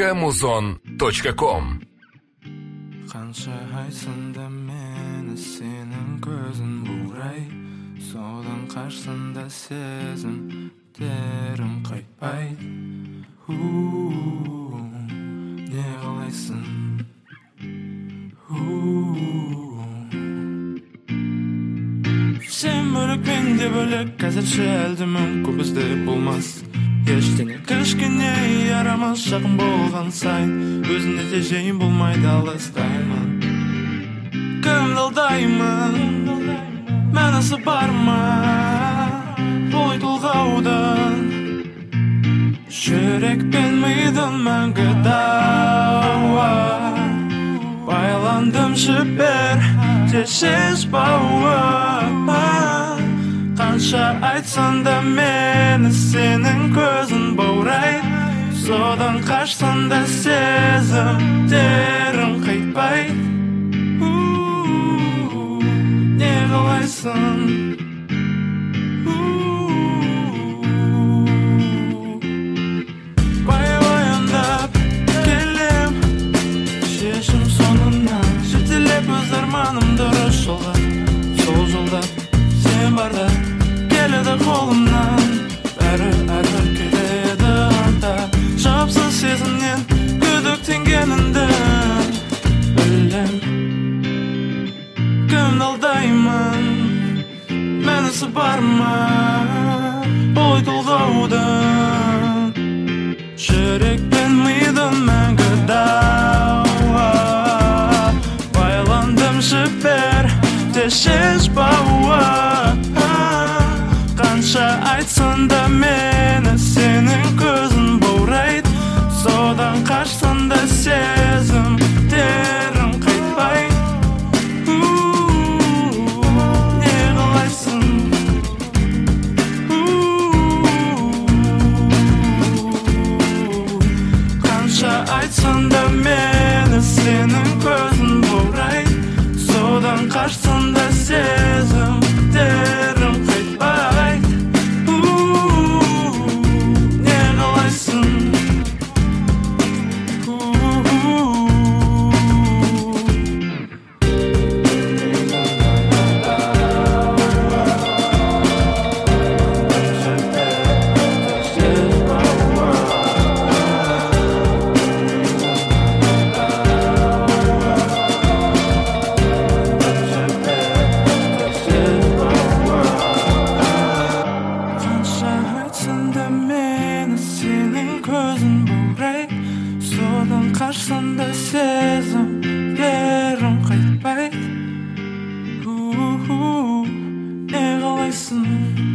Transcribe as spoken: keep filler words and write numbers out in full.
точка музон точка ком. Қанша айтсын да мені сенің көзін бұрай, содан қашсын да сезім терім қайтпай. У-у-у, не қалайсың? У-у-у. Сен бөлек, мен де бөлек, қазірше әлде мүмкін бізде болмас. Ештеңе кішкене ярамас, жақын болған сайын өзіне де жайын болмайды, алыстаймын. Кімді алдаймын, мәнісі бар ма бұл толғаудың? Жүрек пен мидың мәңгі дауа, байландым жібер де шешпауы. Қанша айтсан да мені сенің көзін баурай, содан қашсан да сезімдерім қайтпай. У-у-у, не қалайсың? Бай-баяндап келем, шешім соңынан жетелеп өз арманым дұрыс жолға. Сол жолда сен барда келеді қолымнан, бәрі әрбір келеді анда. Жапсыз сезімнен күдіктенгеніңді білем. Кімді алдаймын, мәнісі бар ма ой толғаудың? Жүрек пен мидың мәңгі дауа, байландым жібер де шешпауы. Қанша айтсан да мені сенің көзін баурайды, содан қашсан да сезімдерім қайтпай. У-у-у, не қалайсың? У-у-у, қанша айтсан да мені сенің көзін баурайды, содан қашсан да сезімдерім қайтпай. Қашсан да сезімдерім қайтпай. У-у-у, не қалайсың?